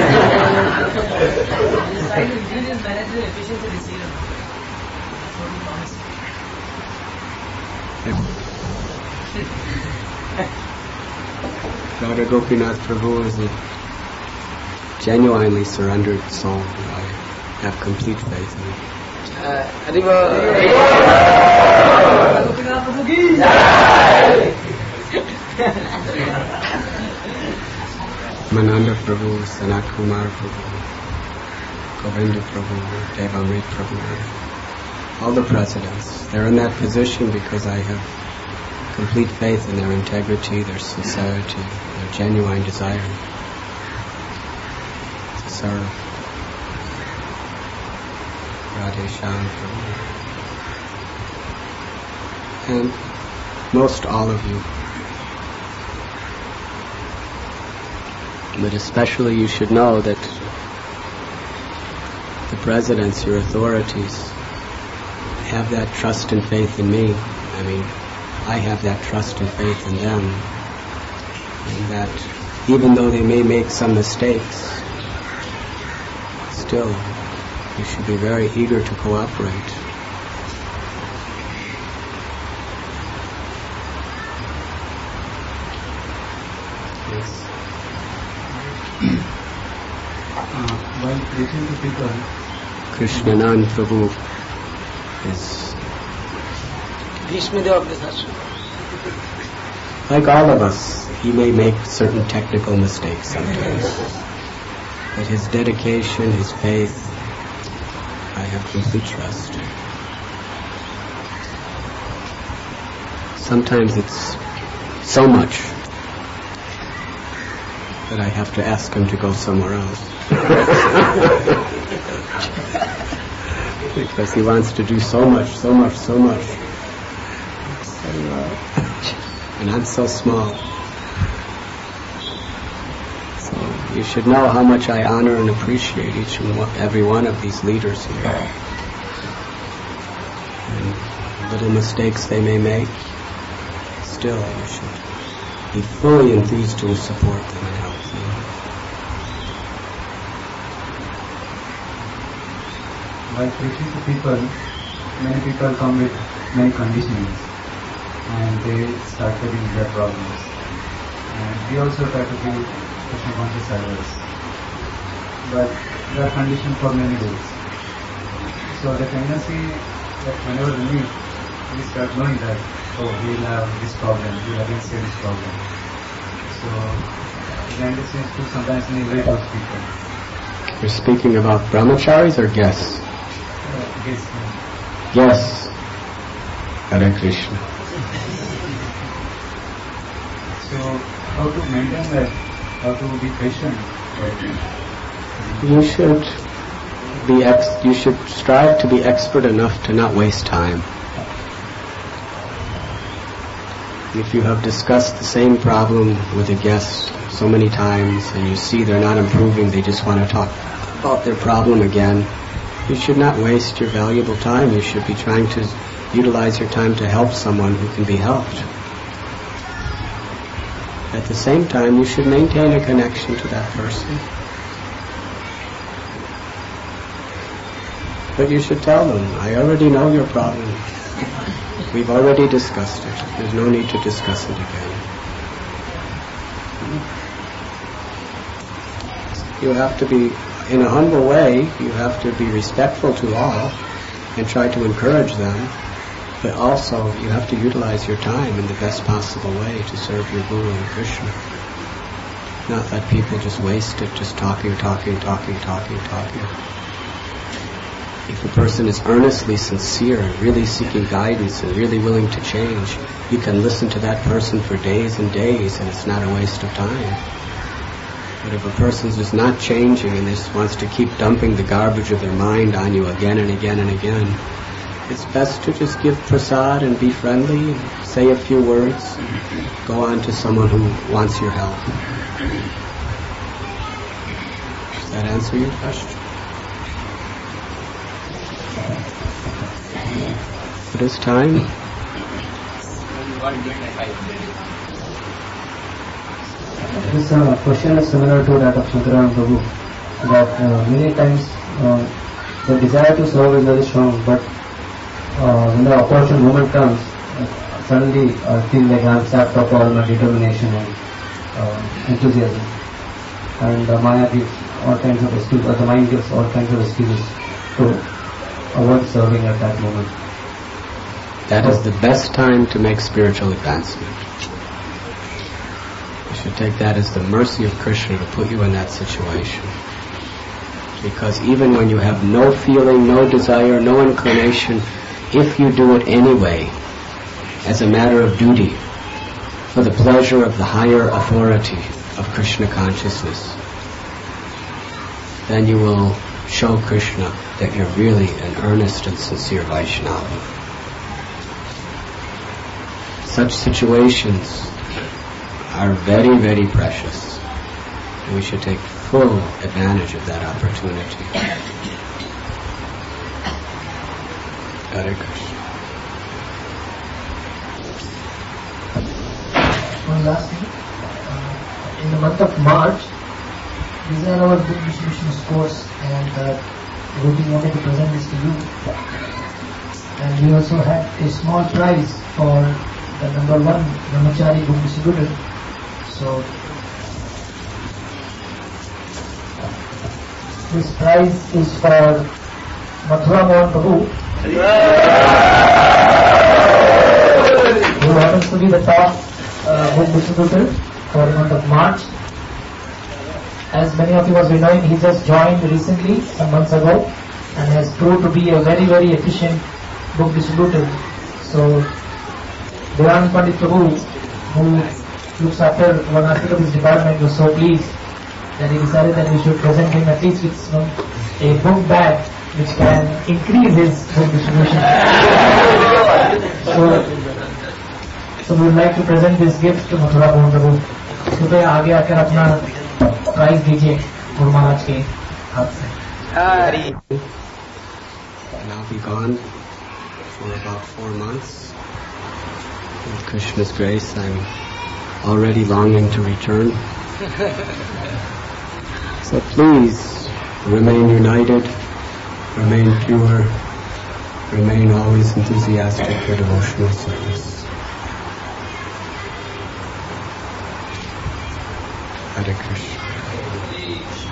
Radha Gopinath Prabhu is a genuinely surrendered soul. I have complete faith in him. Mananda Prabhu, Sanat Kumar Prabhu, Govinda Prabhu, Devamrit Prabhu, all the presidents. They're in that position because I have complete faith in their integrity, their sincerity, their genuine desire to serve. Radhe Shyam Prabhu. And most all of you. But especially you should know that the presidents, your authorities, have that trust and faith in me. I mean, I have that trust and faith in them. And that even though they may make some mistakes, still, you should be very eager to cooperate. Yes. While preaching to people, Krishnanand Prabhu is Bhishmadev of this ashram. like all of us. He may make certain technical mistakes sometimes. But his dedication, his faith, I have complete trust. Sometimes it's so much that I have to ask him to go somewhere else. Because he wants to do so much. And I'm so small. So you should know how much I honor and appreciate each and every one of these leaders here. And little mistakes they may make, still you should be fully enthused to support them and help them. while preaching to people, many people come with many conditionings and they start getting their problems. And we also try to give Krishna conscious service. But they are conditioned for many days. So the tendency that whenever we meet, we start knowing that, oh, we will have this problem, we will again say this problem. So the tendency is to sometimes neglect those people. You're speaking about brahmacharis or guests? Yes. Hare Krishna. So how to maintain that? How to be patient? You should strive to be expert enough to not waste time. If you have discussed the same problem with a guest so many times and you see they're not improving, they just want to talk about their problem again, you should not waste your valuable time. You should be trying to utilize your time to help someone who can be helped. At the same time, you should maintain a connection to that person. But you should tell them, I already know your problem. We've already discussed it. There's no need to discuss it again. You have to be, in a humble way, you have to be respectful to all and try to encourage them, but also you have to utilize your time in the best possible way to serve your Guru and Krishna. Not let people just waste it, just talking. If a person is earnestly sincere and really seeking guidance and really willing to change, you can listen to that person for days and days and it's not a waste of time. But if a person's just not changing and just wants to keep dumping the garbage of their mind on you again and again and again, it's best to just give prasad and be friendly and say a few words. Go on to someone who wants your help. Does that answer your question? It is time. This question is similar to that of Shankaran Prabhu, that many times the desire to serve is very strong, but when the opportune moment comes, suddenly feel like I am sapped of all my determination and enthusiasm. And the Maya gives all kinds of excuses, or the mind gives all kinds of excuses to avoid serving at that moment. That is the best time to make spiritual advancement. You should take that as the mercy of Krishna to put you in that situation. Because even when you have no feeling, no desire, no inclination, if you do it anyway, as a matter of duty, for the pleasure of the higher authority of Krishna consciousness, then you will show Krishna that you're really an earnest and sincere Vaishnava. Such situations are very, very precious. And we should take full advantage of that opportunity. Hare Krishna. One last thing. In the month of March, these are our book distribution course, and we wanted to present this to you. And we also had a small prize for the number 1 Brahmachari book distributor. So this prize is for Mathura Mohan Prabhu, who happens to be the top book distributor for the month of March. As many of you must be knowing, he just joined recently, some months ago, and has proved to be a very, very efficient book distributor. So, Devan Pandit Prabhu, who looks after one aspect of his department, was so pleased that he decided that we should present him at least with a book bag which can increase his book distribution. So we would like to present this gift to Mathura Mohan Prabhu. कृपया आगे आकर अपना prize दीजिए गुरु महाराज के हाथ से. And I'll be gone for about 4 months. With Krishna's grace, I'm already longing to return. So please remain united, remain pure, remain always enthusiastic for devotional service. Hare Krishna.